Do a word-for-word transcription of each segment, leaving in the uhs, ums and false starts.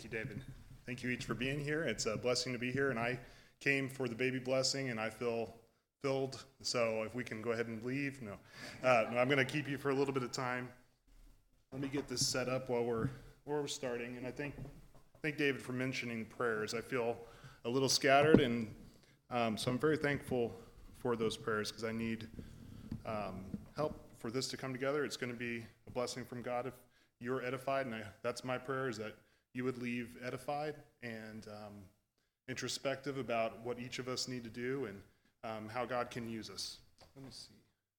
you, David. Thank you each for being here. It's a blessing to be here, and I came for the baby blessing, and I feel filled. So if we can go ahead and leave, no. Uh, no I'm going to keep you for a little bit of time. Let me get this set up while we're while we're starting. And I thank thank David for mentioning prayers. I feel a little scattered, and um, so I'm very thankful for those prayers because I need um, help for this to come together. It's going to be a blessing from God if you're edified, and I, that's my prayer, is that you would leave edified and um, introspective about what each of us need to do and um, how God can use us. Let me see.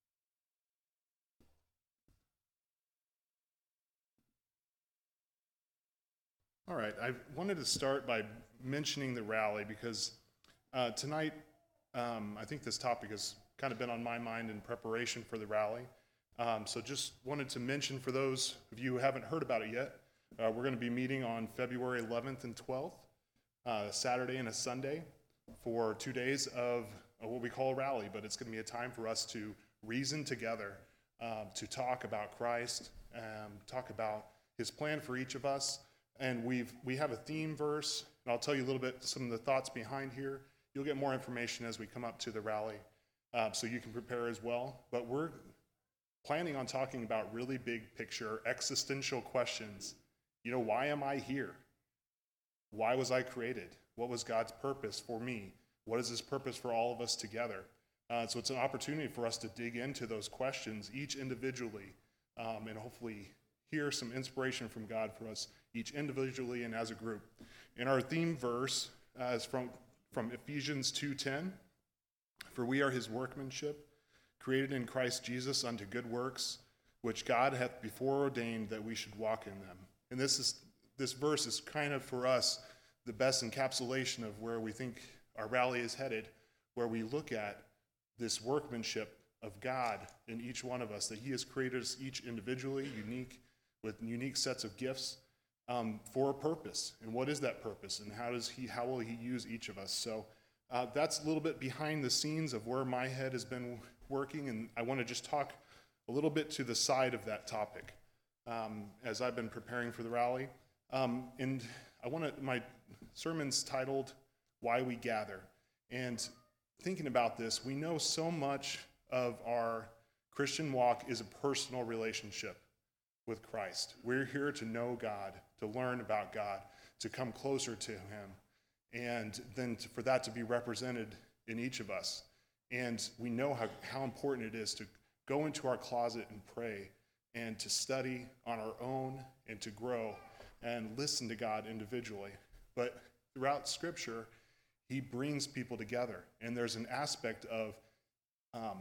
All right, I wanted to start by mentioning the rally because uh, tonight um, I think this topic has kind of been on my mind in preparation for the rally. Um, so just wanted to mention for those of you who haven't heard about it yet, uh, we're going to be meeting on February eleventh and twelfth, uh, Saturday and a Sunday, for two days of uh, what we call a rally, but it's going to be a time for us to reason together, um, to talk about Christ, um, talk about his plan for each of us. And we've we have a theme verse, and I'll tell you a little bit some of the thoughts behind here. You'll get more information as we come up to the rally, uh, so you can prepare as well. But we're planning on talking about really big picture, existential questions. You know, why am I here? Why was I created? What was God's purpose for me? What is his purpose for all of us together? Uh, so it's an opportunity for us to dig into those questions, each individually, um, and hopefully hear some inspiration from God for us, each individually and as a group. And our theme verse uh, is from, from Ephesians two ten. For we are his workmanship, created in Christ Jesus unto good works, which God hath before ordained that we should walk in them. And this is this verse is kind of for us the best encapsulation of where we think our rally is headed, where we look at this workmanship of God in each one of us, that he has created us each individually, unique, with unique sets of gifts um, for a purpose. And what is that purpose? And how does he? How will he use each of us? So uh, that's a little bit behind the scenes of where my head has been working, and I want to just talk a little bit to the side of that topic um, as I've been preparing for the rally. Um, and I want to, my sermon's titled, Why We Gather. And thinking about this, we know so much of our Christian walk is a personal relationship with Christ. We're here to know God, to learn about God, to come closer to him, and then to, for that to be represented in each of us. And we know how, how important it is to go into our closet and pray and to study on our own and to grow and listen to God individually. But throughout Scripture, he brings people together. And there's an aspect of um,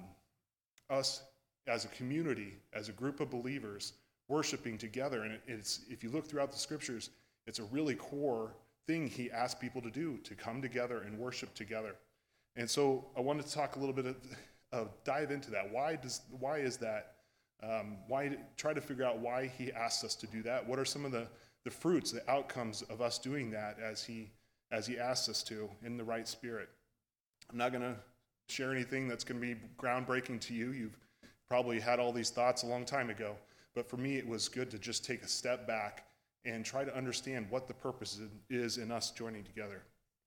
us as a community, as a group of believers, worshiping together. And it, it's if you look throughout the Scriptures, it's a really core thing he asks people to do, to come together and worship together. And so I wanted to talk a little bit of, of dive into that. Why does why is that? Um, why try to figure out why he asks us to do that? What are some of the, the fruits, the outcomes of us doing that as he as he asks us to in the right spirit? I'm not going to share anything that's going to be groundbreaking to you. You've probably had all these thoughts a long time ago. But for me, it was good to just take a step back and try to understand what the purpose is in us joining together.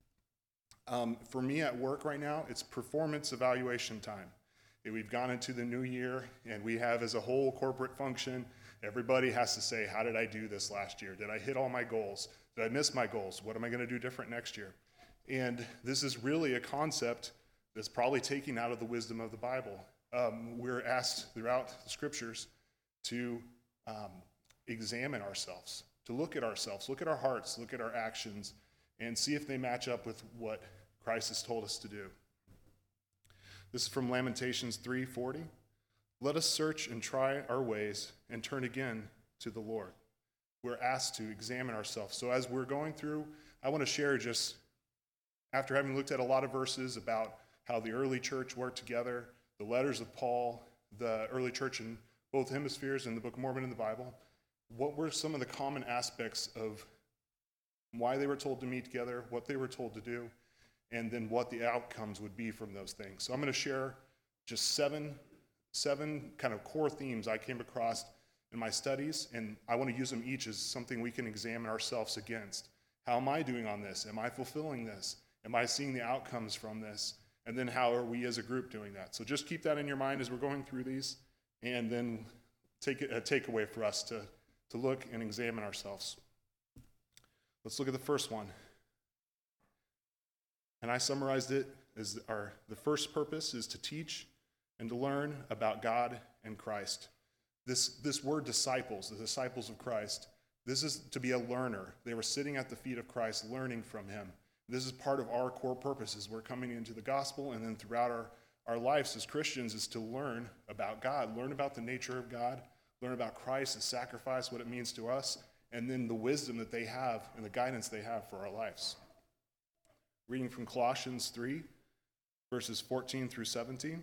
Um, for me at work right now, it's performance evaluation time. We've gone into the new year, and we have, as a whole corporate function, everybody has to say, how did I do this last year? Did I hit all my goals? Did I miss my goals? What am I going to do different next year? And this is really a concept that's probably taken out of the wisdom of the Bible. Um, we're asked throughout the Scriptures to um, examine ourselves, to look at ourselves, look at our hearts, look at our actions, and see if they match up with what Christ has told us to do. This is from Lamentations three forty. Let us search and try our ways and turn again to the Lord. We're asked to examine ourselves. So as we're going through, I want to share just, after having looked at a lot of verses about how the early church worked together, the letters of Paul, the early church in both hemispheres and the Book of Mormon in the Bible, what were some of the common aspects of why they were told to meet together, what they were told to do, and then what the outcomes would be from those things. So I'm going to share just seven, seven kind of core themes I came across in my studies, and I want to use them each as something we can examine ourselves against How am I doing on this? Am I fulfilling this? Am I seeing the outcomes from this? And then how are we as a group doing that? So just keep that in your mind as we're going through these, and then take it, a takeaway for us to, to look and examine ourselves. Let's look at the first one. And I summarized it as our the first purpose is to teach and to learn about God and Christ. This, this word disciples, the disciples of Christ, this is to be a learner. They were sitting at the feet of Christ learning from him. This is part of our core purposes. We're coming into the gospel, and then throughout our, our lives as Christians is to learn about God, learn about the nature of God, learn about Christ, his sacrifice, what it means to us, and then the wisdom that they have and the guidance they have for our lives. Reading from Colossians three, verses fourteen through seventeen.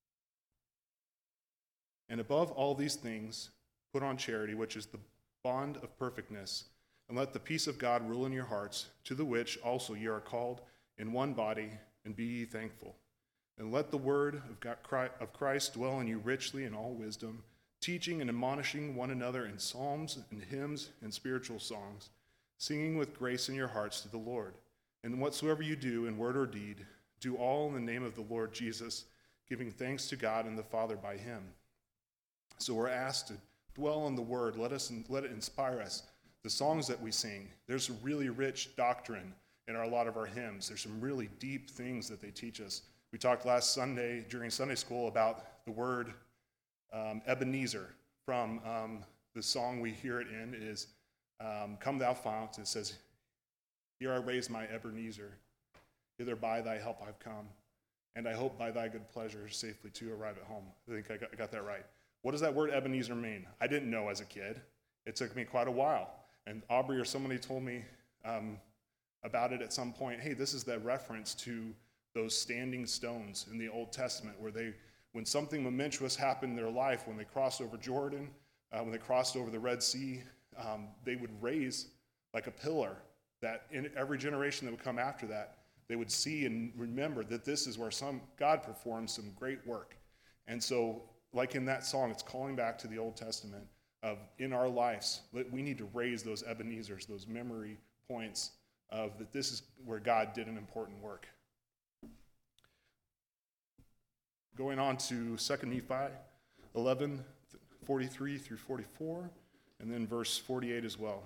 And above all these things, put on charity, which is the bond of perfectness, and let the peace of God rule in your hearts, to the which also ye are called in one body, and be ye thankful. And let the word of God, of Christ dwell in you richly in all wisdom, teaching and admonishing one another in psalms and hymns and spiritual songs, singing with grace in your hearts to the Lord. And whatsoever you do in word or deed, do all in the name of the Lord Jesus, giving thanks to God and the Father by him. So we're asked to dwell on the word. Let us let it inspire us. The songs that we sing, there's really rich doctrine in our, a lot of our hymns. There's some really deep things that they teach us. We talked last Sunday during Sunday school about the word um, Ebenezer from um, the song we hear it in is um, Come Thou Fount. It says, Here I raise my Ebenezer, hither by thy help I've come, and I hope by thy good pleasure safely to arrive at home. I think I got, I got that right. What does that word Ebenezer mean? I didn't know as a kid. It took me quite a while. And Aubrey or somebody told me um, about it at some point. Hey, this is the reference to those standing stones in the Old Testament where they, when something momentous happened in their life, when they crossed over Jordan, uh, when they crossed over the Red Sea, um, they would raise like a pillar that in every generation that would come after that, they would see and remember that this is where some God performed some great work. And so, like in that song, it's calling back to the Old Testament of in our lives, we need to raise those Ebenezers, those memory points of that this is where God did an important work. Going on to Second Nephi eleven, forty-three through forty-four, and then verse forty-eight as well.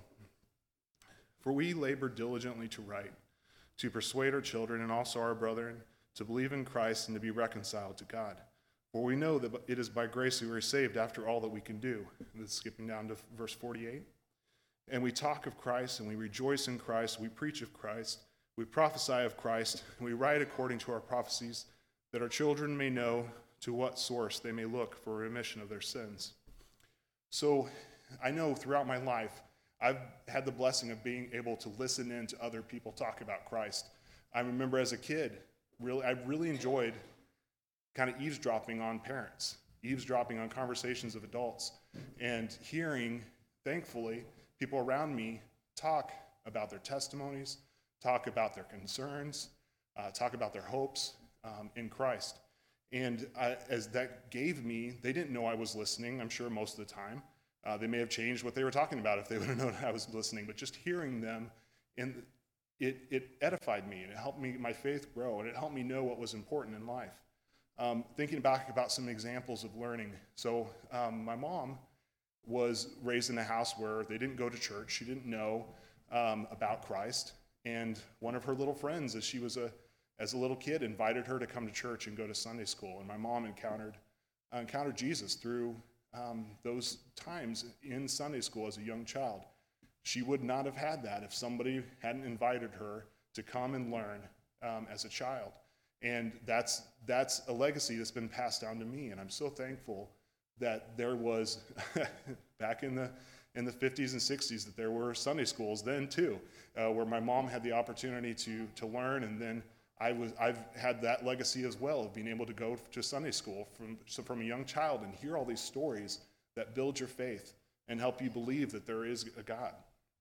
For we labor diligently to write, to persuade our children and also our brethren to believe in Christ and to be reconciled to God. For we know that it is by grace that we are saved after all that we can do. And it's skipping down to verse forty-eight. And we talk of Christ, and we rejoice in Christ, we preach of Christ, we prophesy of Christ, and we write according to our prophecies, that our children may know to what source they may look for remission of their sins. So I know throughout my life, I've had the blessing of being able to listen in to other people talk about Christ. I remember as a kid, really, I really enjoyed kind of eavesdropping on parents, eavesdropping on conversations of adults, and hearing, thankfully, people around me talk about their testimonies, talk about their concerns, uh, talk about their hopes um, in Christ. And I, as that gave me, they didn't know I was listening, I'm sure most of the time. Uh, they may have changed what they were talking about if they would have known I was listening, but just hearing them, and it, it edified me, and it helped me, my faith grow, and it helped me know what was important in life. Um, thinking back about some examples of learning. So um, my mom was raised in a house where they didn't go to church. She didn't know um, about Christ. And one of her little friends, as she was a as a little kid, invited her to come to church and go to Sunday school. And my mom encountered uh, encountered Jesus through um, those times in Sunday school as a young child. She would not have had that if somebody hadn't invited her to come and learn um, as a child. And that's that's a legacy that's been passed down to me, and I'm so thankful that there was back in the in the fifties and sixties that there were Sunday schools then too, uh, where my mom had the opportunity to to learn, and then I was I've had that legacy as well of being able to go to Sunday school from so from a young child and hear all these stories that build your faith and help you believe that there is a God.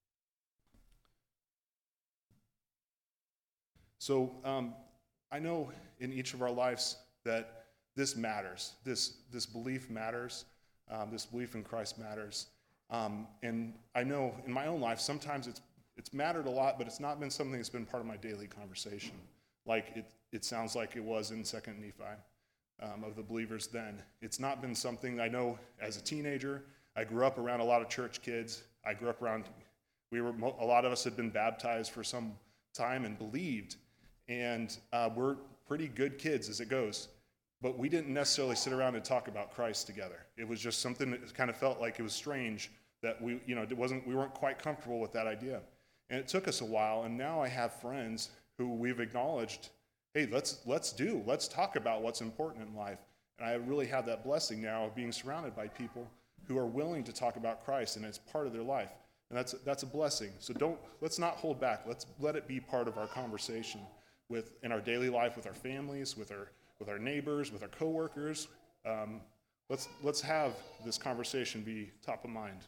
So. Um, I know in each of our lives that this matters. This this belief matters. Um, this belief in Christ matters. Um, and I know in my own life, sometimes it's it's mattered a lot, but it's not been something that's been part of my daily conversation, like it, it sounds like it was in Second Nephi um, of the believers then. It's not been something I know as a teenager. I grew up around a lot of church kids. I grew up around, we were a lot of us had been baptized for some time and believed, and uh, we're pretty good kids as it goes. But we didn't necessarily sit around and talk about Christ together. It was just something that kind of felt like it was strange that we, you know, it wasn't, we weren't quite comfortable with that idea. And it took us a while, and now I have friends who we've acknowledged, hey, let's let's do, let's talk about what's important in life. And I really have that blessing now of being surrounded by people who are willing to talk about Christ, and it's part of their life. And that's that's a blessing. So don't let's not hold back. Let's let it be part of our conversation with in our daily life, with our families, with our with our neighbors, with our coworkers. Um, let's let's have this conversation be top of mind.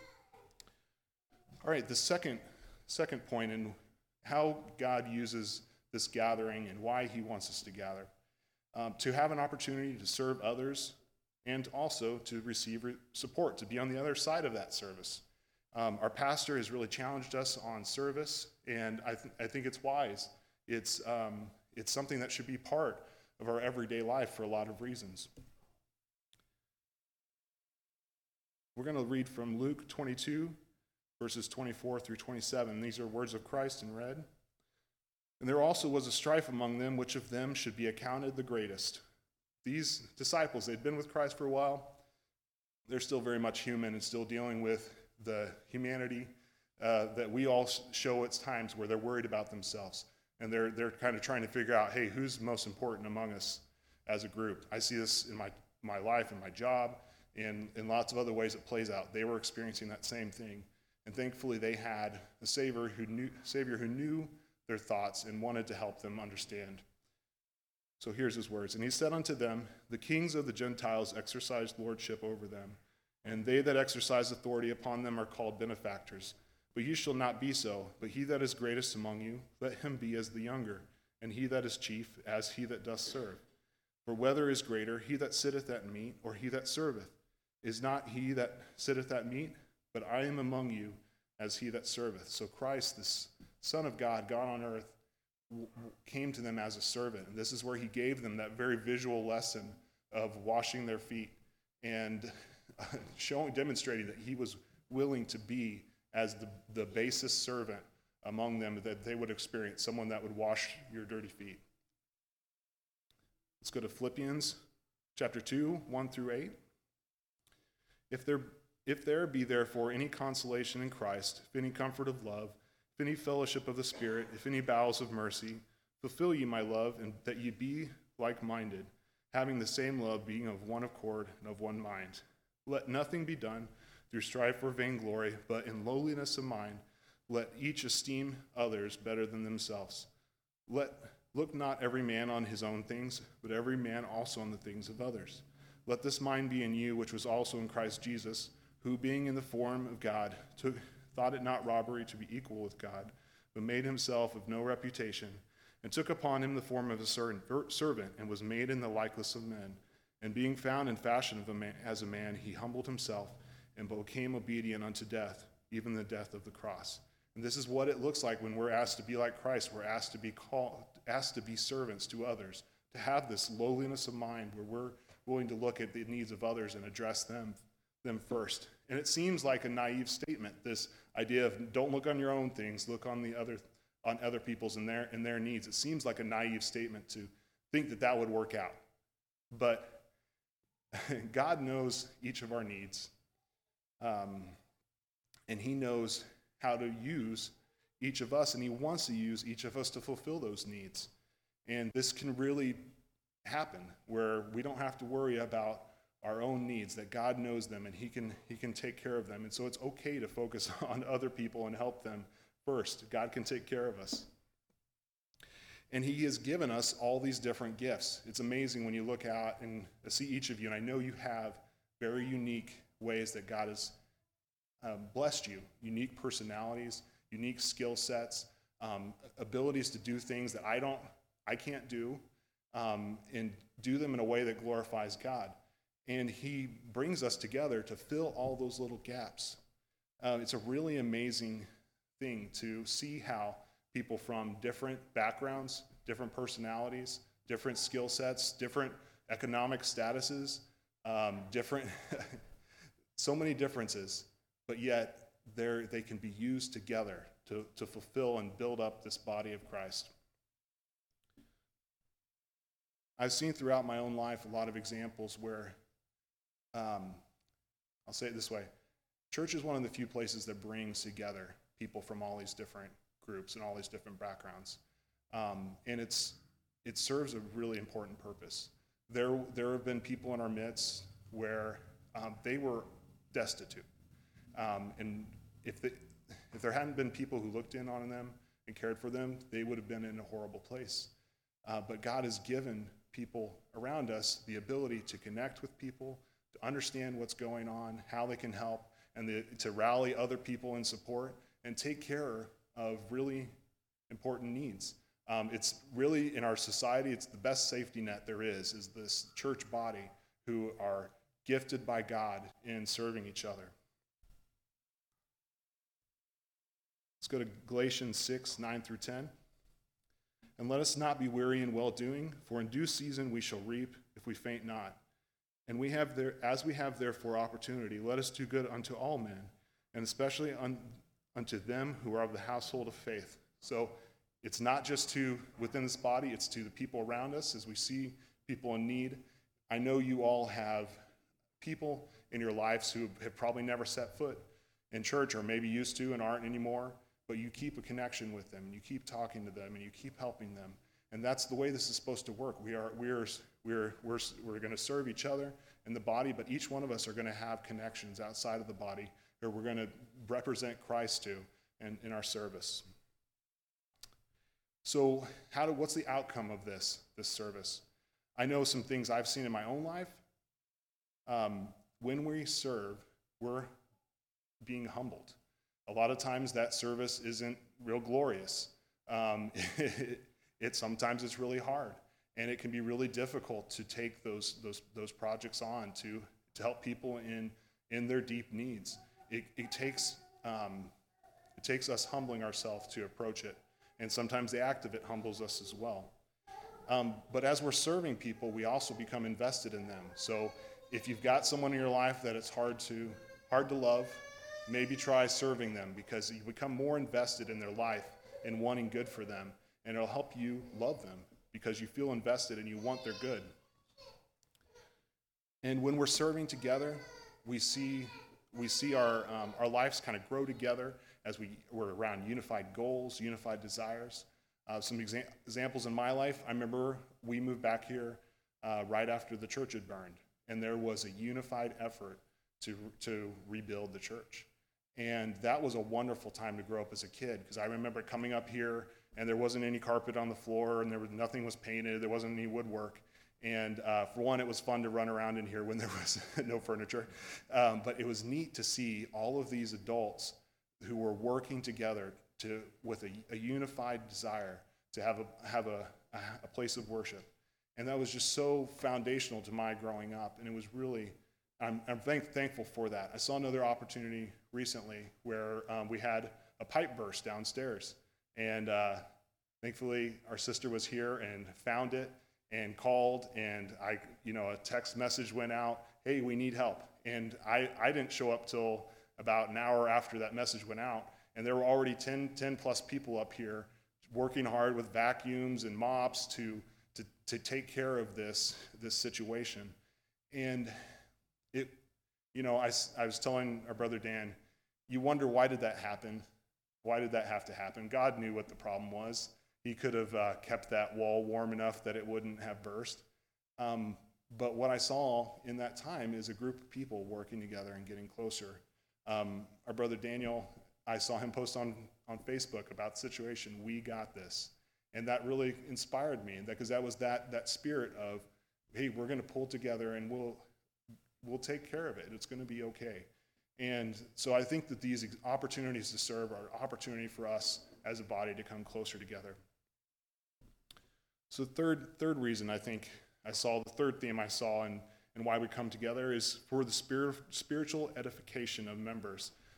All right, the second second point in how God uses this gathering and why he wants us to gather. Um, to have an opportunity to serve others and also to receive re- support, to be on the other side of that service. Um, our pastor has really challenged us on service, and I, th- I think it's wise. It's, um, it's something that should be part of our everyday life for a lot of reasons. We're going to read from Luke twenty-two, verses twenty-four through twenty-seven. These are words of Christ in red. And there also was a strife among them, which of them should be accounted the greatest. These disciples, they'd been with Christ for a while. They're still very much human and still dealing with the humanity uh, that we all show at times where they're worried about themselves. And they're they're kind of trying to figure out, hey, who's most important among us as a group? I see this in my, my life and my job, and in lots of other ways it plays out. They were experiencing that same thing. And thankfully they had a Savior who knew, Savior who knew their thoughts and wanted to help them understand. So here's his words. And he said unto them, the kings of the Gentiles exercise lordship over them, and they that exercise authority upon them are called benefactors. But you shall not be so, but he that is greatest among you, let him be as the younger, and he that is chief as he that doth serve. For whether is greater, he that sitteth at meat, or he that serveth? Is not he that sitteth at meat? But I am among you as he that serveth. So Christ, this Son of God, God on earth, w- w- came to them as a servant. And this is where he gave them that very visual lesson of washing their feet and showing, demonstrating that he was willing to be as the, the basest servant among them that they would experience, someone that would wash your dirty feet. Let's go to Philippians chapter two, one through eight. If there If there be therefore any consolation in Christ, if any comfort of love, if any fellowship of the Spirit, if any bowels of mercy, fulfill ye my love, and that ye be like-minded, having the same love, being of one accord and of one mind. Let nothing be done through strife or vainglory, but in lowliness of mind, let each esteem others better than themselves. Let look not every man on his own things, but every man also on the things of others. Let this mind be in you, which was also in Christ Jesus, who being in the form of God, took, thought it not robbery to be equal with God, but made himself of no reputation, and took upon him the form of a servant, and was made in the likeness of men. And being found in fashion of a man, as a man, he humbled himself, and became obedient unto death, even the death of the cross. And this is what it looks like when we're asked to be like Christ. We're asked to be called, asked to be servants to others, to have this lowliness of mind where we're willing to look at the needs of others and address them them first. And it seems like a naive statement, this idea of don't look on your own things, look on the other on other people's and their and their needs. It seems like a naive statement to think that that would work out. But God knows each of our needs. Um, and he knows how to use each of us, and he wants to use each of us to fulfill those needs. And this can really happen where we don't have to worry about our own needs, that God knows them and he can he can take care of them. And so it's okay to focus on other people and help them first. God can take care of us. And he has given us all these different gifts. It's amazing when you look out and see each of you, and I know you have very unique ways that God has um, blessed you, unique personalities, unique skill sets, um, abilities to do things that I don't, I can't do, um, and do them in a way that glorifies God. And he brings us together to fill all those little gaps. Uh, it's a really amazing thing to see how people from different backgrounds, different personalities, different skill sets, different economic statuses, um, different, so many differences, but yet they're, they can be used together to, to fulfill and build up this body of Christ. I've seen throughout my own life a lot of examples where, um, I'll say it this way, church is one of the few places that brings together people from all these different groups and all these different backgrounds. Um, and it's it serves a really important purpose. There, there have been people in our midst where um, they were destitute. Um, and if, they, if there hadn't been people who looked in on them and cared for them, they would have been in a horrible place. Uh, but God has given people around us the ability to connect with people, to understand what's going on, how they can help, and the, to rally other people in support and take care of really important needs. Um, it's really, in our society, it's the best safety net there is, is this church body who are gifted by God in serving each other. Let's go to Galatians six, nine through ten. And let us not be weary in well-doing, for in due season we shall reap if we faint not. And we have there, as we have therefore opportunity, let us do good unto all men, and especially un, unto them who are of the household of faith. So it's not just to within this body, it's to the people around us as we see people in need. I know you all have people in your lives who have probably never set foot in church or maybe used to and aren't anymore, but you keep a connection with them, and you keep talking to them, and you keep helping them. And that's the way this is supposed to work. We are, we're, we're, we're, we're going to serve each other in the body, but each one of us are going to have connections outside of the body where we're going to represent Christ to in, in our service. So how do, what's the outcome of this, this service? I know some things I've seen in my own life. Um, when we serve, we're being humbled. A lot of times that service isn't real glorious. Um, it, it sometimes it's really hard, and it can be really difficult to take those those those projects on to to help people in in their deep needs. It, it takes um, it takes us humbling ourselves to approach it, and sometimes the act of it humbles us as well. Um, but as we're serving people, we also become invested in them. So if you've got someone in your life that it's hard to hard to love, maybe try serving them, because you become more invested in their life and wanting good for them, and it'll help you love them because you feel invested and you want their good. And when we're serving together, we see we see our um, our lives kind of grow together as we, we're around unified goals, unified desires. Uh, some exa- examples in my life, I remember we moved back here uh, right after the church had burned, and there was a unified effort to to rebuild the church. And that was a wonderful time to grow up as a kid, because I remember coming up here and there wasn't any carpet on the floor, and there was nothing was painted, there wasn't any woodwork. And uh, for one, it was fun to run around in here when there was no furniture. Um, but it was neat to see all of these adults who were working together to with a, a unified desire to have a have a, a place of worship. And that was just so foundational to my growing up, and it was really. I'm, I'm thank, thankful for that. I saw another opportunity recently where um, we had a pipe burst downstairs, and uh, thankfully our sister was here and found it and called, and I, you know, a text message went out, hey, we need help. And I, I didn't show up till about an hour after that message went out, and there were already ten, ten plus people up here working hard with vacuums and mops to to, to take care of this this situation. And It, you know, I, I was telling our brother Dan, you wonder why did that happen? Why did that have to happen? God knew what the problem was. He could have uh, kept that wall warm enough that it wouldn't have burst. Um, but what I saw in that time is a group of people working together and getting closer. Um, our brother Daniel, I saw him post on, on Facebook about the situation. We got this. And that really inspired me, because that was that, that spirit of, hey, we're going to pull together and we'll We'll take care of it. It's going to be okay. And so I think that these opportunities to serve are an opportunity for us as a body to come closer together. So the third, third reason I think I saw, the third theme I saw and, and why we come together is for the spirit, spiritual edification of members.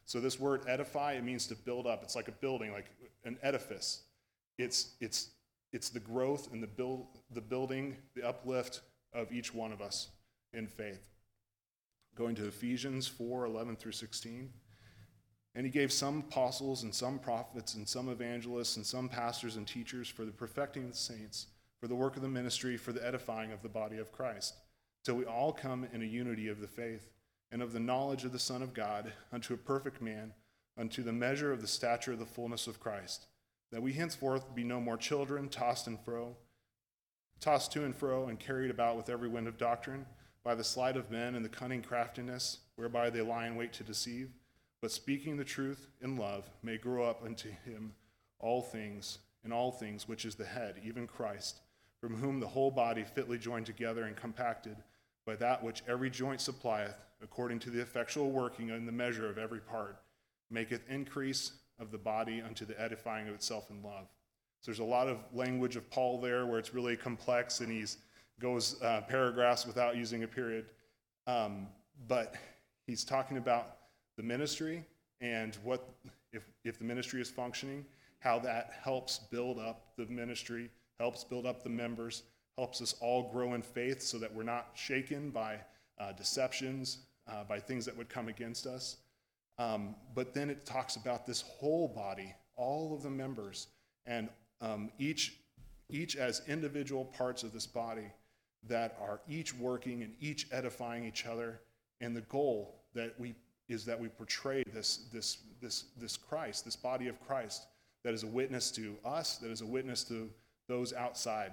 So this word edify, it means to build up. It's like a building, like an edifice. It's it's it's the growth and the build the building, the uplift of each one of us in faith. Going to Ephesians four, eleven through sixteen. And he gave some apostles and some prophets and some evangelists and some pastors and teachers for the perfecting of the saints, for the work of the ministry, for the edifying of the body of Christ, till we all come in a unity of the faith and of the knowledge of the Son of God, unto a perfect man, unto the measure of the stature of the fullness of Christ, that we henceforth be no more children, tossed and fro, tossed to and fro, and carried about with every wind of doctrine, by the sleight of men and the cunning craftiness, whereby they lie in wait to deceive, but speaking the truth in love, may grow up unto him all things, in all things which is the head, even Christ, from whom the whole body fitly joined together and compacted by that which every joint supplieth, according to the effectual working in the measure of every part, maketh increase of the body unto the edifying of itself in love. So there's a lot of language of Paul there where it's really complex, and he's goes uh, paragraphs without using a period. Um, but he's talking about the ministry and what, if, if the ministry is functioning, how that helps build up the ministry, helps build up the members, helps us all grow in faith so that we're not shaken by uh, deceptions, uh, by things that would come against us. Um, but then it talks about this whole body, all of the members, and um, each, each as individual parts of this body that are each working and each edifying each other. And the goal that we is that we portray this, this, this, this Christ, this body of Christ, that is a witness to us, that is a witness to those outside.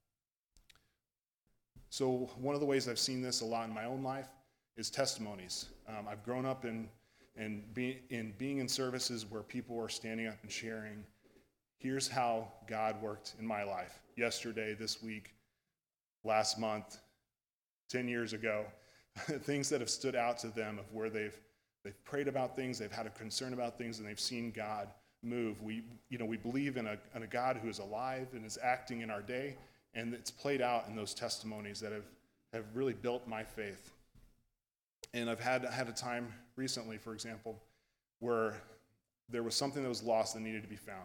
So one of the ways I've seen this a lot in my own life is testimonies. Um, I've grown up in, in, be, in being in services where people are standing up and sharing, here's how God worked in my life. Yesterday, this week, last month, ten years ago, things that have stood out to them of where they've they've prayed about things, they've had a concern about things, and they've seen God move. We, you know, we believe in a, in a God who is alive and is acting in our day, and it's played out in those testimonies that have, have really built my faith. And I've had, had a time recently, for example, where there was something that was lost that needed to be found.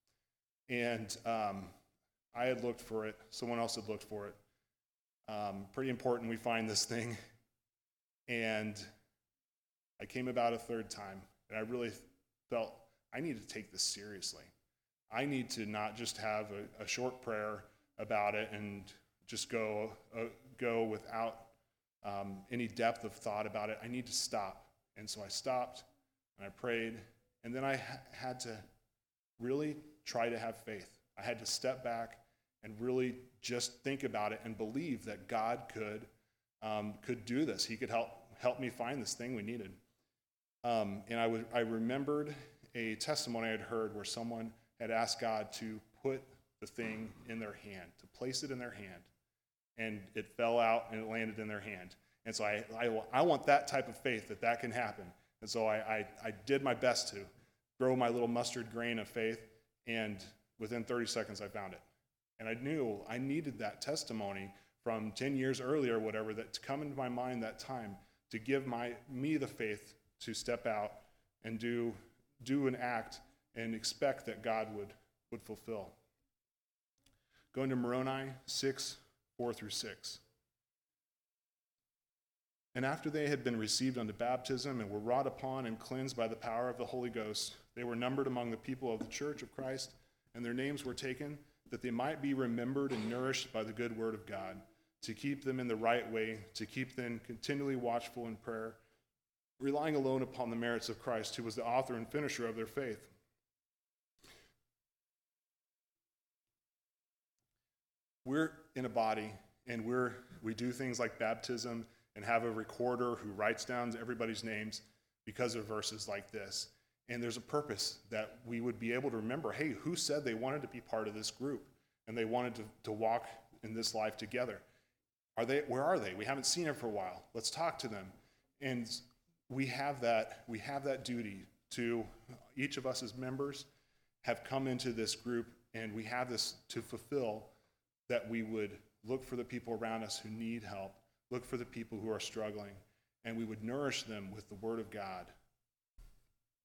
And um, I had looked for it, someone else had looked for it. Um, pretty important we find this thing. And I came about a third time, and I really felt I need to take this seriously. I need to not just have a, a short prayer about it and just go uh, go without um, any depth of thought about it. I need to stop. And so I stopped, and I prayed, and then I ha- had to really try to have faith. I had to step back and really just think about it and believe that God could um, could do this. He could help help me find this thing we needed. Um, and I, w- I remembered a testimony I had heard where someone had asked God to put the thing in their hand, to place it in their hand. And it fell out and it landed in their hand. And so I, I, I want that type of faith, that that can happen. And so I, I, I did my best to grow my little mustard grain of faith, and within thirty seconds I found it. And I knew I needed that testimony from ten years earlier, whatever, that to come into my mind that time to give my me the faith to step out and do do an act and expect that God would, would fulfill. Going to Moroni six, four through six. And after they had been received unto baptism and were wrought upon and cleansed by the power of the Holy Ghost, they were numbered among the people of the church of Christ, and their names were taken, that they might be remembered and nourished by the good word of God, to keep them in the right way, to keep them continually watchful in prayer, relying alone upon the merits of Christ, who was the author and finisher of their faith. We're in a body, and we're we do things like baptism and have a recorder who writes down everybody's names because of verses like this. And there's a purpose that we would be able to remember, hey, who said they wanted to be part of this group and they wanted to, to walk in this life together? Are they? Where are they? We haven't seen them for a while. Let's talk to them. And we have that, we have that duty to, each of us as members have come into this group, and we have this to fulfill, that we would look for the people around us who need help, look for the people who are struggling, and we would nourish them with the Word of God.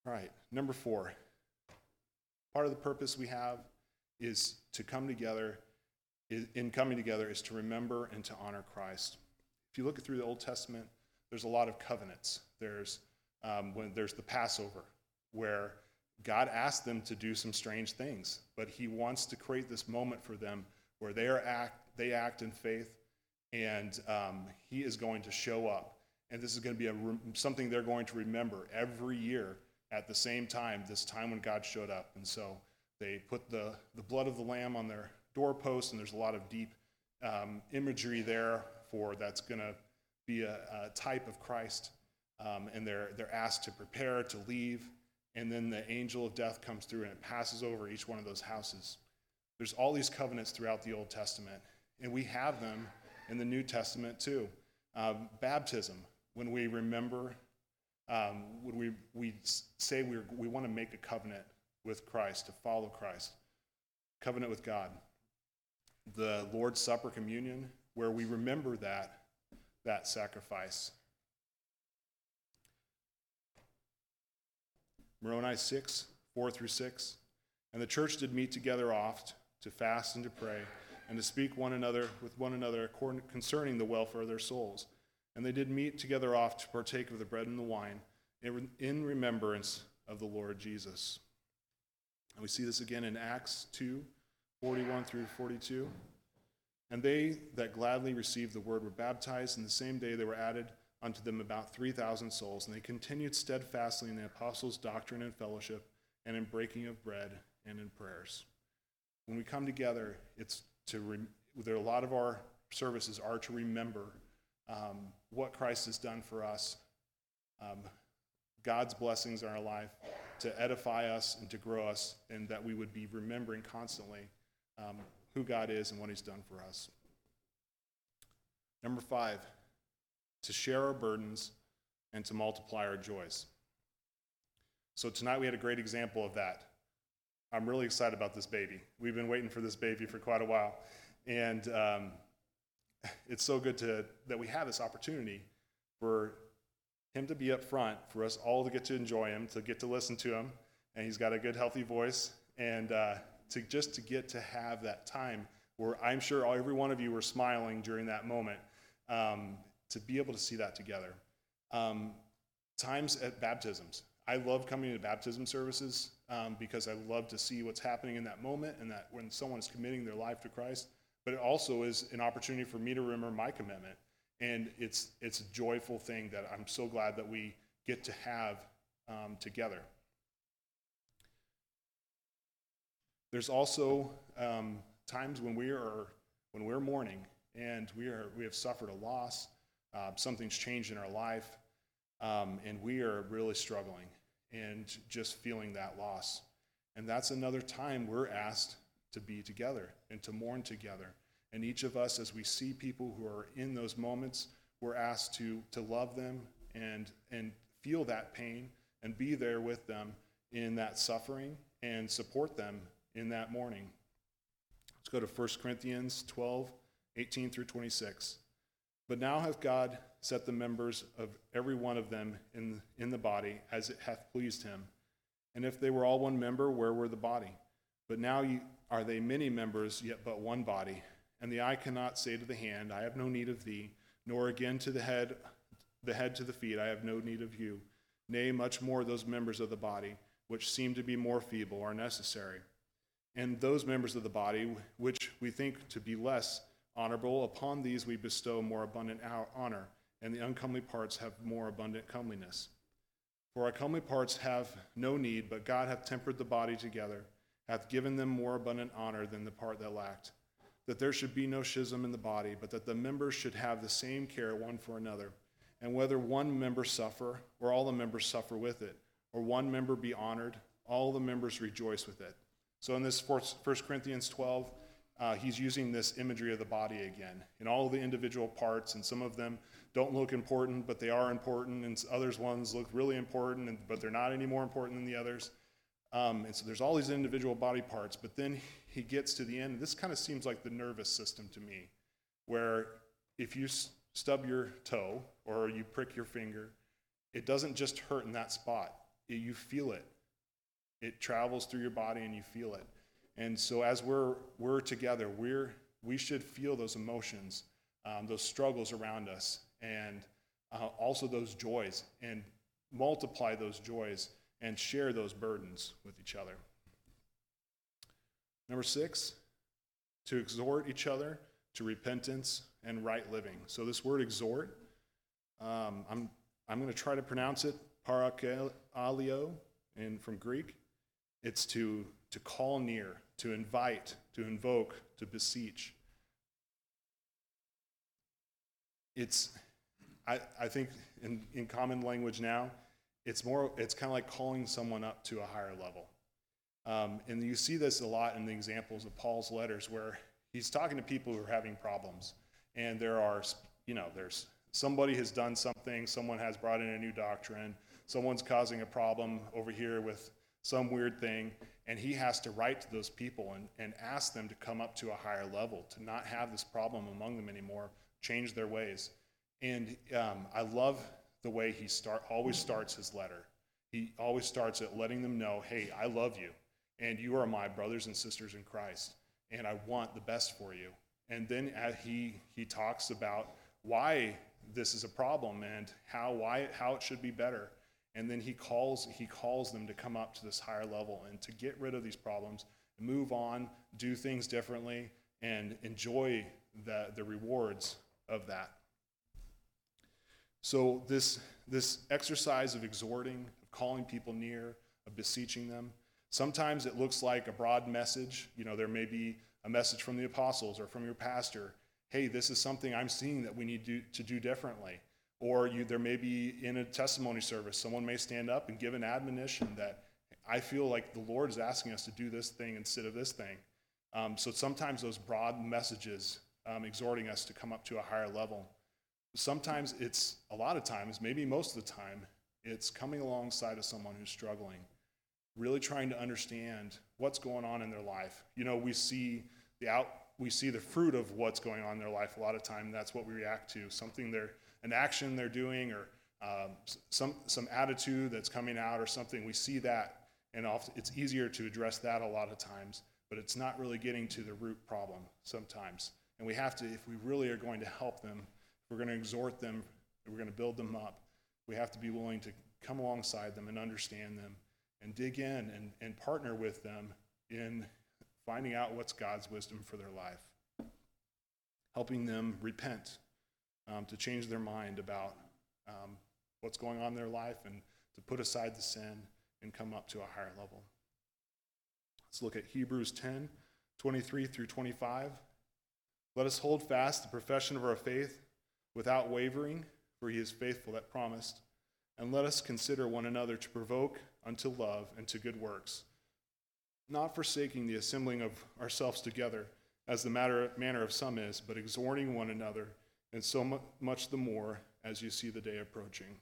All right, number four. Part of the purpose we have is to come together, in coming together is to remember and to honor Christ. If you look through the Old Testament, there's a lot of covenants. There's um, when there's the Passover, where God asked them to do some strange things, but he wants to create this moment for them where they are act, they act in faith, and um, he is going to show up. And this is going to be a, something they're going to remember every year at the same time, this time when God showed up. And so they put the, the blood of the lamb on their doorposts, and there's a lot of deep um, imagery there for that's going to be a, a type of Christ. Um, and they're they're asked to prepare to leave, and then the angel of death comes through and it passes over each one of those houses. There's all these covenants throughout the Old Testament, and we have them in the New Testament too. Um, baptism, when we remember, um, when we we say we we want to make a covenant with Christ, to follow Christ, covenant with God. The Lord's Supper, communion, where we remember that that sacrifice. Moroni six, four through six. And the church did meet together oft, to fast and to pray, and to speak one another with one another concerning the welfare of their souls. And they did meet together oft to partake of the bread and the wine, in remembrance of the Lord Jesus. And we see this again in Acts two, forty-one through forty-two. And they that gladly received the word were baptized, and the same day they were added unto them about three thousand souls. And they continued steadfastly in the apostles' doctrine and fellowship, and in breaking of bread, and in prayers. When we come together, it's to re- there are a lot of our services are to remember um, what Christ has done for us, um, God's blessings in our life, to edify us and to grow us, and that we would be remembering constantly um, who God is and what he's done for us. Number five, to share our burdens and to multiply our joys. So tonight we had a great example of that. I'm really excited about this baby. We've been waiting for this baby for quite a while. And um, it's so good to that we have this opportunity for him to be up front, for us all to get to enjoy him, to get to listen to him. And he's got a good, healthy voice. And uh, to just to get to have that time where I'm sure all, every one of you were smiling during that moment, um, to be able to see that together. Um, times at baptisms. I love coming to baptism services um, because I love to see what's happening in that moment and that when someone is committing their life to Christ. But it also is an opportunity for me to remember my commitment. And it's it's a joyful thing that I'm so glad that we get to have um, together. There's also um, times when we are when we're mourning and we are we have suffered a loss, uh, something's changed in our life, um, and we are really struggling and just feeling that loss. And that's another time we're asked to be together and to mourn together. And each of us, as we see people who are in those moments, we're asked to to love them and and feel that pain and be there with them in that suffering and support them in that mourning. Let's go to First Corinthians twelve, eighteen through twenty-six. But now hath God set the members of every one of them in, in the body as it hath pleased him. And if they were all one member, where were the body? But now you, are they many members, yet but one body. And the eye cannot say to the hand, I have no need of thee, nor again to the head, the head to the feet, I have no need of you. Nay, much more those members of the body, which seem to be more feeble, are necessary. And those members of the body, which we think to be less honorable, upon these we bestow more abundant honor, and the uncomely parts have more abundant comeliness. For our comely parts have no need, but God hath tempered the body together, hath given them more abundant honor than the part that lacked, that there should be no schism in the body, but that the members should have the same care one for another. And whether one member suffer, or all the members suffer with it, or one member be honored, all the members rejoice with it. So in this First Corinthians twelve, uh, he's using this imagery of the body again, in all the individual parts, and some of them don't look important, but they are important, and others ones look really important, and, but they're not any more important than the others. Um, and so there's all these individual body parts, but then he gets to the end. This kind of seems like the nervous system to me, where if you stub your toe or you prick your finger, it doesn't just hurt in that spot. you feel it. It travels through your body and you feel it. And so as we're we're together, we're we should feel those emotions, um, those struggles around us, and uh, also those joys, and multiply those joys and share those burdens with each other. Number six, to exhort each other to repentance and right living. So this word exhort, um, I'm I'm going to try to pronounce it parakaleo, and from Greek, it's to to call near, to invite, to invoke, to beseech. It's, I, I think in, in common language now, it's more, it's kind of like calling someone up to a higher level. Um, and you see this a lot in the examples of Paul's letters where he's talking to people who are having problems. And there are, you know, there's somebody has done something, someone has brought in a new doctrine, someone's causing a problem over here with some weird thing, and he has to write to those people and, and ask them to come up to a higher level, to not have this problem among them anymore, change their ways. And um, I love the way he start always starts his letter. He always starts at letting them know, hey, I love you, and you are my brothers and sisters in Christ, and I want the best for you. And then uh, he he talks about why this is a problem and how why how it should be better. And then he calls he calls them to come up to this higher level and to get rid of these problems, move on, do things differently, and enjoy the, the rewards of that. So this this exercise of exhorting, of calling people near, of beseeching them, sometimes it looks like a broad message. You know, there may be a message from the apostles or from your pastor. Hey, this is something I'm seeing that we need to, to do differently. Or you, there may be in a testimony service, someone may stand up and give an admonition that I feel like the Lord is asking us to do this thing instead of this thing. Um, so sometimes those broad messages um, exhorting us to come up to a higher level. Sometimes it's, a lot of times, maybe most of the time, it's coming alongside of someone who's struggling, really trying to understand what's going on in their life. You know, we see the out, we see the fruit of what's going on in their life a lot of time. That's what we react to, something they're an action they're doing, or um, some some attitude that's coming out, or something. We see that, and often it's easier to address that a lot of times, but it's not really getting to the root problem sometimes. And we have to, if we really are going to help them, if we're going to exhort them, if we're going to build them up, we have to be willing to come alongside them and understand them and dig in and, and partner with them in finding out what's God's wisdom for their life, helping them repent, Um, to change their mind about um, what's going on in their life, and to put aside the sin and come up to a higher level. Let's look at Hebrews ten, twenty-three through twenty-five. Let us hold fast the profession of our faith without wavering, for he is faithful that promised. And let us consider one another to provoke unto love and to good works, not forsaking the assembling of ourselves together, as the matter, manner of some is, but exhorting one another, and so much the more as you see the day approaching.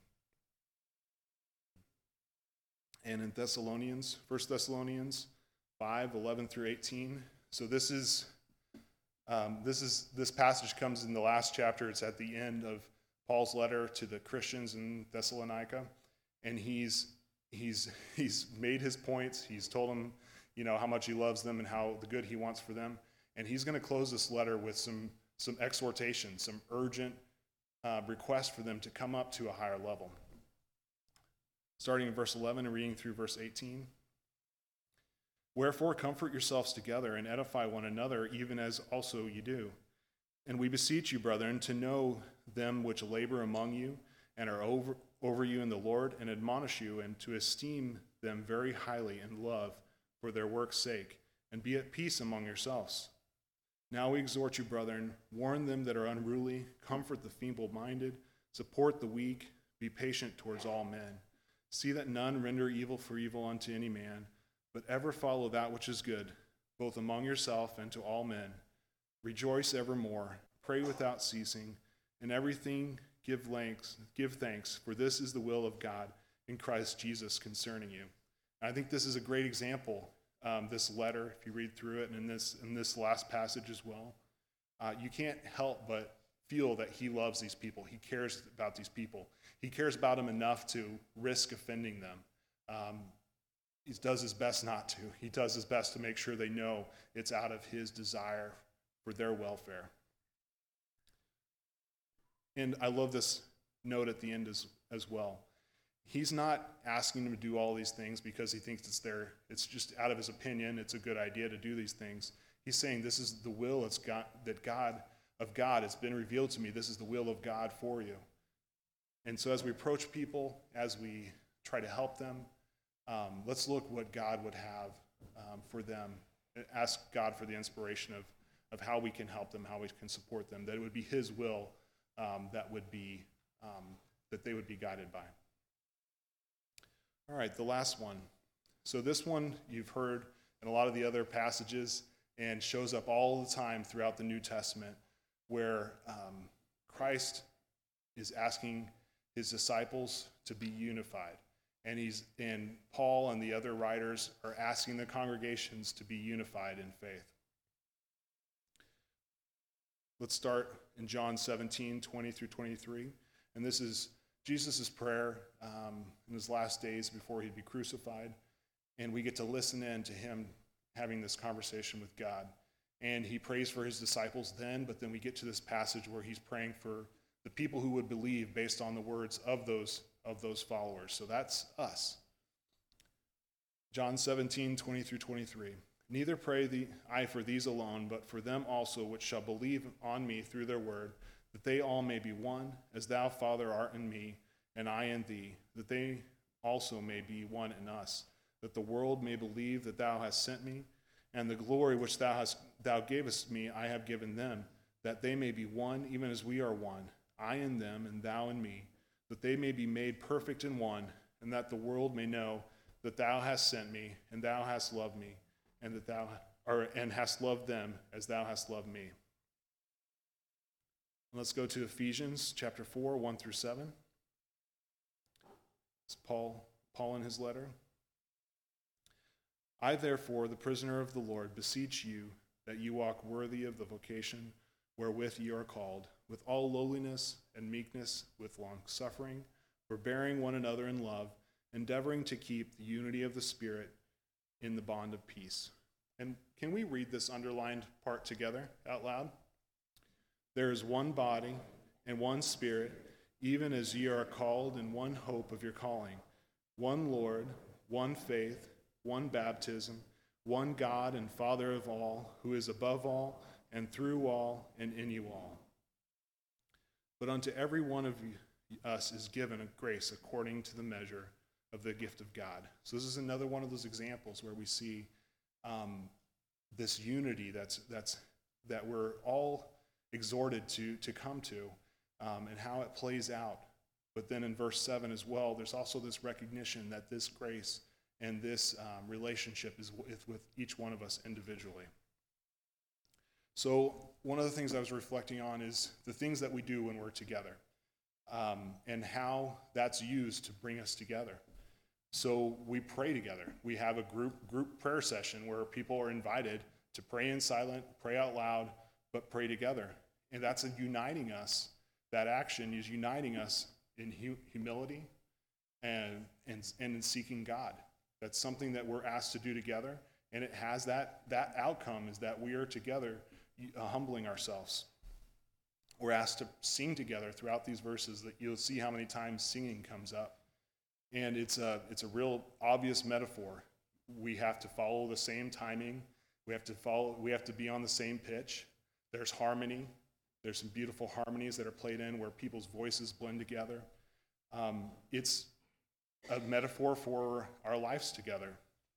And in Thessalonians, First Thessalonians five, eleven through eighteen. So this is um, this is this passage comes in the last chapter. It's at the end of Paul's letter to the Christians in Thessalonica, and he's he's he's made his points. He's told them, you know, how much he loves them and how the good he wants for them. And he's going to close this letter with some some exhortation, some urgent uh, request for them to come up to a higher level. Starting in verse eleven and reading through verse eighteen. Wherefore comfort yourselves together and edify one another, even as also ye do. And we beseech you, brethren, to know them which labor among you and are over, over you in the Lord, and admonish you, and to esteem them very highly in love for their work's sake, and be at peace among yourselves. Now we exhort you, brethren, warn them that are unruly, comfort the feeble-minded, support the weak, be patient towards all men. See that none render evil for evil unto any man, but ever follow that which is good, both among yourself and to all men. Rejoice evermore, pray without ceasing, in everything give thanks, give thanks, for this is the will of God in Christ Jesus concerning you. And I think this is a great example. Um, this letter, if you read through it, and in this in this last passage as well, uh, you can't help but feel that he loves these people. He cares about these people. He cares about them enough to risk offending them. Um, he does his best not to. He does his best to make sure they know it's out of his desire for their welfare. And I love this note at the end as, as well. He's not asking them to do all these things because he thinks it's their, it's just out of his opinion, it's a good idea to do these things. He's saying this is the will it's got, that God, of God, it's been revealed to me. This is the will of God for you. And so as we approach people, as we try to help them, um, let's look what God would have um, for them. Ask God for the inspiration of, of how we can help them, how we can support them, that it would be his will um, that would be, um, that they would be guided by. All right, the last one. So this one you've heard in a lot of the other passages and shows up all the time throughout the New Testament, where um, Christ is asking his disciples to be unified. And he's and Paul and the other writers are asking the congregations to be unified in faith. Let's start in John seventeen, twenty through twenty-three. And this is Jesus' prayer um, in his last days before he'd be crucified. And we get to listen in to him having this conversation with God. And he prays for his disciples then, but then we get to this passage where he's praying for the people who would believe based on the words of those of those followers. So that's us. John seventeen, twenty through twenty-three. Neither pray the, I for these alone, but for them also which shall believe on me through their word, that they all may be one, as thou, Father, art in me, and I in thee, that they also may be one in us, that the world may believe that thou hast sent me, and the glory which thou hast thou gavest me I have given them, that they may be one, even as we are one, I in them, and thou in me, that they may be made perfect in one, and that the world may know that thou hast sent me, and thou hast loved me, and that thou or and hast loved them as thou hast loved me. Let's go to Ephesians chapter four, one through seven. It's Paul, Paul in his letter. I, therefore, the prisoner of the Lord, beseech you that you walk worthy of the vocation wherewith ye are called, with all lowliness and meekness, with longsuffering, forbearing one another in love, endeavoring to keep the unity of the Spirit in the bond of peace. And can we read this underlined part together out loud? There is one body and one Spirit, even as ye are called in one hope of your calling, one Lord, one faith, one baptism, one God and Father of all, who is above all, and through all, and in you all. But unto every one of us is given a grace according to the measure of the gift of God. So this is another one of those examples where we see um, this unity that's that's that we're all exhorted to to come to, um, and how it plays out. But then in verse seven as well, there's also this recognition that this grace and this um, relationship is with, with each one of us individually. So one of the things I was reflecting on is the things that we do when we're together, um, and how that's used to bring us together. So we pray together. We have a group group prayer session where people are invited to pray in silent, pray out loud, but pray together. And that's a uniting us. That action is uniting us in hu- humility and, and, and in seeking God. That's something that we're asked to do together. And it has that, that outcome is that we are together uh, humbling ourselves. We're asked to sing together throughout these verses. That you'll see how many times singing comes up. And it's a, it's a real obvious metaphor. We have to follow the same timing. We have to follow, we have to be on the same pitch. There's harmony. There's some beautiful harmonies that are played in where people's voices blend together. Um, it's a metaphor for our lives together.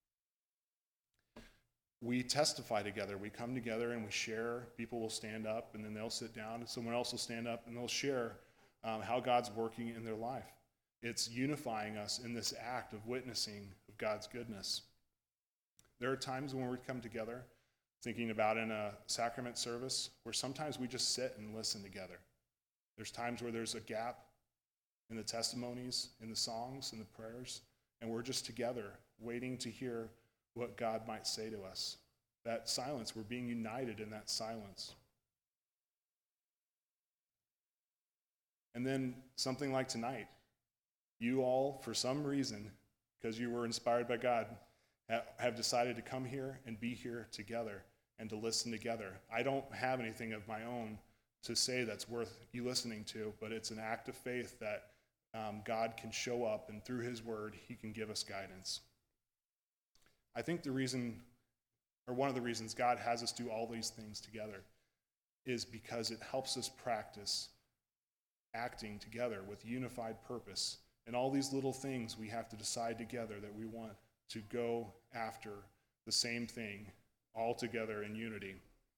We testify together. We come together and we share. People will stand up and then they'll sit down, and someone else will stand up and they'll share um, how God's working in their life. It's unifying us in this act of witnessing of God's goodness. There are times when we come together, thinking about in a sacrament service, where sometimes we just sit and listen together. There's times where there's a gap in the testimonies, in the songs, in the prayers, and we're just together waiting to hear what God might say to us. That silence, we're being united in that silence. And then something like tonight, you all, for some reason, because you were inspired by God, have decided to come here and be here together and to listen together. I don't have anything of my own to say that's worth you listening to, but it's an act of faith that um, God can show up, and through his word, he can give us guidance. I think the reason, or one of the reasons God has us do all these things together is because it helps us practice acting together with unified purpose. And all these little things we have to decide together that we want to go after the same thing all together in unity.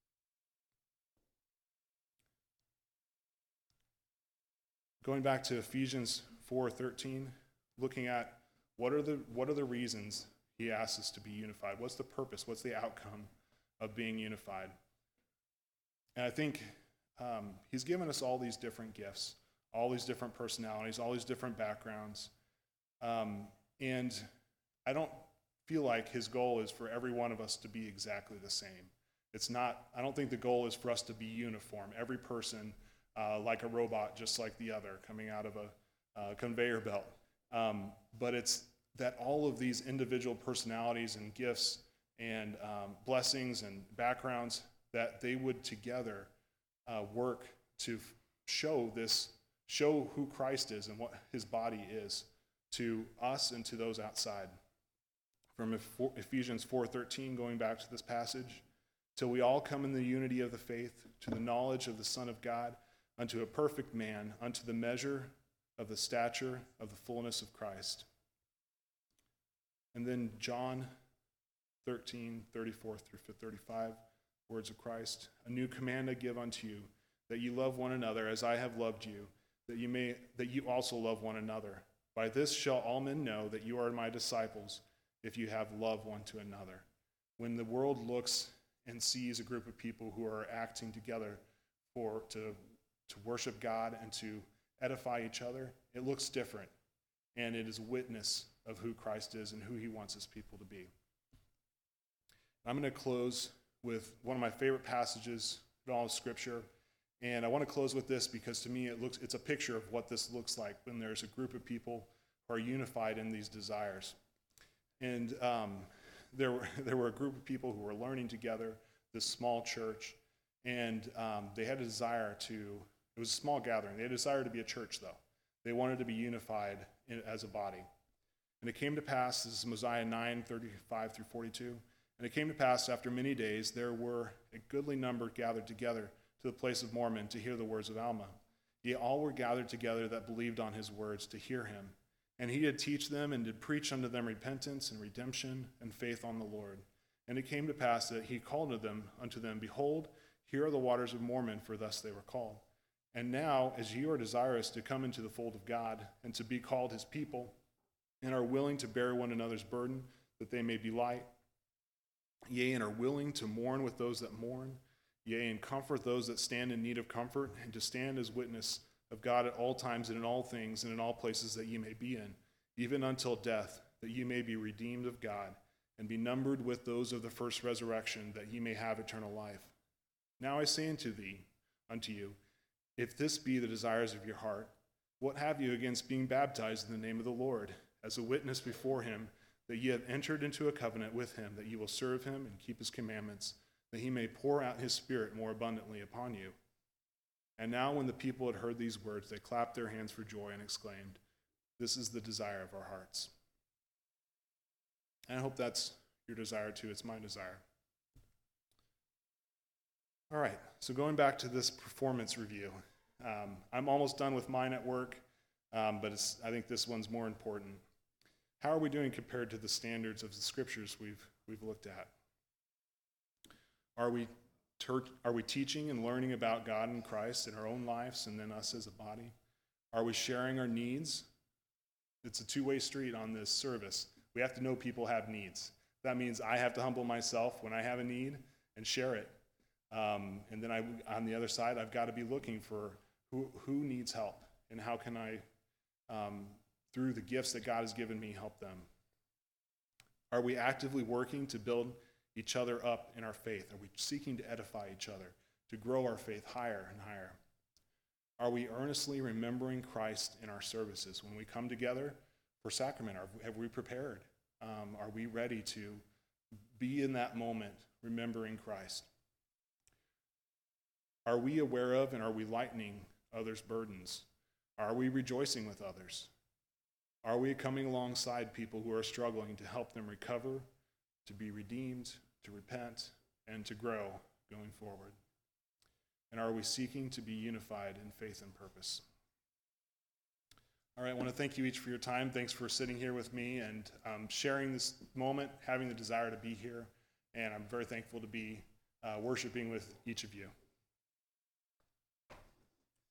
Going back to Ephesians four thirteen, looking at what are the what are the reasons he asks us to be unified? What's the purpose? What's the outcome of being unified? And I think um, he's given us all these different gifts, all these different personalities, all these different backgrounds. Um, and I don't feel like his goal is for every one of us to be exactly the same. It's not, I don't think the goal is for us to be uniform. Every person, uh, like a robot, just like the other, coming out of a uh, conveyor belt. Um, but it's that all of these individual personalities and gifts and um, blessings and backgrounds, that they would together uh, work to f- show this, show who Christ is and what his body is to us and to those outside. From Ephesians four thirteen, going back to this passage, till we all come in the unity of the faith, to the knowledge of the Son of God, unto a perfect man, unto the measure of the stature of the fullness of Christ. And then John thirteen, thirty-four through thirty-five, words of Christ. A new command I give unto you, that you love one another as I have loved you, that you may that you also love one another. By this shall all men know that you are my disciples, if you have love one to another. When the world looks and sees a group of people who are acting together for to, to worship God and to edify each other, it looks different. And it is a witness of who Christ is and who he wants his people to be. I'm going to close with one of my favorite passages in all of Scripture. And I want to close with this because to me it looks it's a picture of what this looks like when there's a group of people who are unified in these desires. And um, there were there were a group of people who were learning together, this small church, and um, they had a desire to, it was a small gathering, they had a desire to be a church though. They wanted to be unified in, as a body. And it came to pass, this is Mosiah nine, thirty-five through forty-two, and it came to pass after many days there were a goodly number gathered together to the place of Mormon to hear the words of Alma. Yea, all were gathered together that believed on his words to hear him. And he did teach them and did preach unto them repentance and redemption and faith on the Lord. And it came to pass that he called unto them, unto them, Behold, here are the waters of Mormon, for thus they were called. And now, as ye are desirous to come into the fold of God and to be called his people, and are willing to bear one another's burden, that they may be light, yea, and are willing to mourn with those that mourn, yea, and comfort those that stand in need of comfort, and to stand as witness of God at all times and in all things and in all places that ye may be in, even until death, that ye may be redeemed of God, and be numbered with those of the first resurrection, that ye may have eternal life. Now I say unto thee, unto you, if this be the desires of your heart, what have you against being baptized in the name of the Lord, as a witness before him, that ye have entered into a covenant with him, that ye will serve him and keep his commandments, that he may pour out his Spirit more abundantly upon you. And now when the people had heard these words, they clapped their hands for joy and exclaimed, This is the desire of our hearts. And I hope that's your desire too. It's my desire. All right, so going back to this performance review. Um, I'm almost done with mine at work, um, but it's, I think this one's more important. How are we doing compared to the standards of the scriptures we've we've looked at? Are we ter- are we teaching and learning about God and Christ in our own lives and then us as a body? Are we sharing our needs? It's a two-way street on this service. We have to know people have needs. That means I have to humble myself when I have a need and share it. Um, and then I, on the other side, I've got to be looking for who, who needs help and how can I, um, through the gifts that God has given me, help them. Are we actively working to build each other up in our faith? Are we seeking to edify each other, to grow our faith higher and higher? Are we earnestly remembering Christ in our services? When we come together for sacrament? Are, have we prepared? Um, are we ready to be in that moment remembering Christ? Are we aware of and are we lightening others' burdens? Are we rejoicing with others? Are we coming alongside people who are struggling to help them recover, to be redeemed, to repent, and to grow going forward? And are we seeking to be unified in faith and purpose? All right, I want to thank you each for your time. Thanks for sitting here with me and um, sharing this moment, having the desire to be here. And I'm very thankful to be uh, worshiping with each of you.